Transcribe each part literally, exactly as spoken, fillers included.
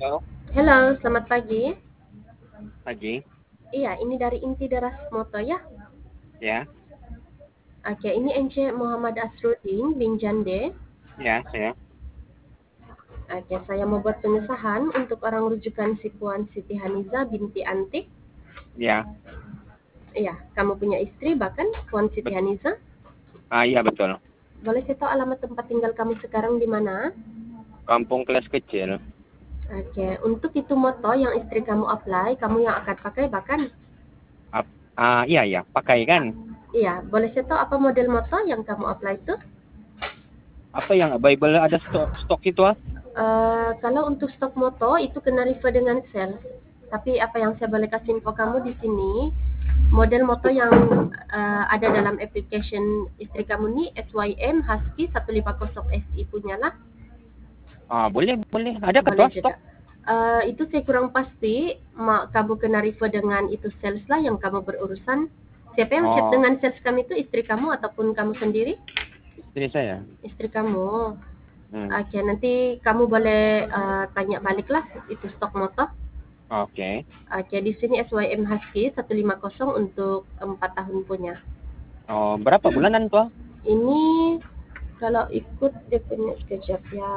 Halo, Halo, selamat pagi. pagi. Iya, ini dari Inti Deras Moto ya. Ya, Oke, ini N C Muhammad Asrudin bin Jande. ya, saya. Oke, saya mau buat pengesahan untuk orang rujukan si Puan Siti Haniza binti Antik. Ya, Iya, kamu punya istri bahkan Puan Siti bet Haniza. ah, iya betul. Boleh saya tahu alamat tempat tinggal kamu sekarang di mana? Kampung kelas kecil. Oke, untuk itu moto yang istri kamu apply, kamu yang akan pakai bahkan. Ap ah, iya ya, pakai kan? Iya, boleh saya tahu apa model moto yang kamu apply itu? Apa yang available ada stok stok itu ah? Eh, kalau untuk stok moto itu kena refer dengan sales. Tapi apa yang saya boleh kasih info kamu di sini, model moto Stok. yang eh, ada dalam application istri kamu ni S Y M Husky seratus lima puluh S I punya lah, Ah, boleh, boleh. Ada ke boleh tuh juga. stok? Eh, itu saya kurang pasti, mak kamu kena refer dengan itu sales lah yang kamu berurusan. Siapa yang chat Oh, dengan sales kami itu istri kamu ataupun kamu sendiri? istri saya. Istri kamu. Hmm. Oke, nanti kamu boleh eh, tanya balik lah itu stok motor. Oke. Oke, di sini S Y M Husky seratus lima puluh untuk empat tahun punya. Oh, berapa bulanan tuh? Ini kalau ikut dia punya sekejap ya.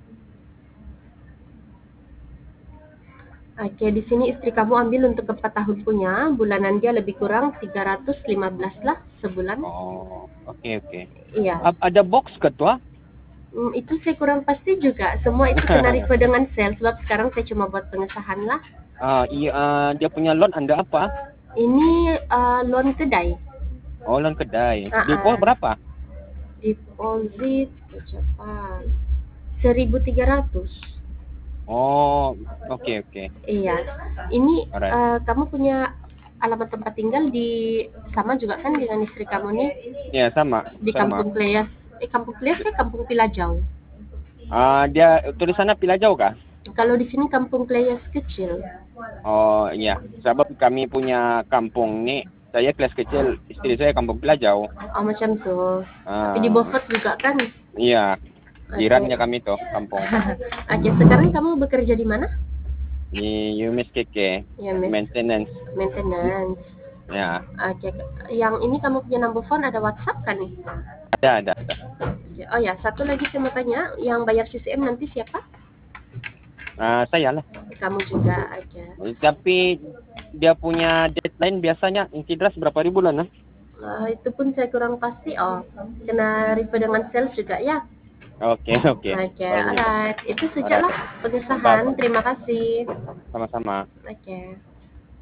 Oke, di sini istri kamu ambil untuk empat tahun punya, bulanan dia lebih kurang tiga ratus lima belas lah sebulan. Oh, oke, oke. Iya. A- ada box ke tuh? Hmm, itu saya kurang pasti juga. Semua itu kena refer dengan sales sebab sekarang saya cuma buat pengesahan lah. Ah, iya, ah, dia punya loan Anda apa? Ini uh, loan kedai. Oh, loan kedai. Uh Depo -uh. berapa? Deposit berapa? seribu tiga ratus. Oh, oke, oke. Iya. Ini Alright. uh, kamu punya alamat tempat tinggal di sama juga kan dengan istri kamu nih Ya, sama, di sama. Kampung Kleyas. Eh Kampung Kleyas ya Kampung Pilajau. Ah, dia tulisannya Pilajau kah? Kalau di sini Kampung Kleyas kecil. Oh iya, sebab kami punya kampung nih, saya kelas kecil, istri saya kampung Pelajau. Oh macam tuh. Tapi di Ah, Beaufort juga kan. iya, Oke. jirannya kami tuh kampung Oke, sekarang kamu bekerja di mana? di Yumis Keke, Ya, Miss. maintenance. Maintenance. Ya, Oke, yang ini kamu punya number phone ada WhatsApp kan nih? ada, ada, ada. Oh ya, satu lagi saya mau tanya, yang bayar C C M nanti siapa? Ah, saya lah. Kamu juga aja. Tapi dia punya deadline biasanya intidras berapa ribu lah nah? Uh, itu pun saya kurang pasti. Oh, kena refer dengan sales juga ya. Oke, oke. Oke, okay, Kalau begitu. alright. Itu Alright. sajalah pengesahan. Bye. Terima kasih. Sama-sama. Oke. Okay.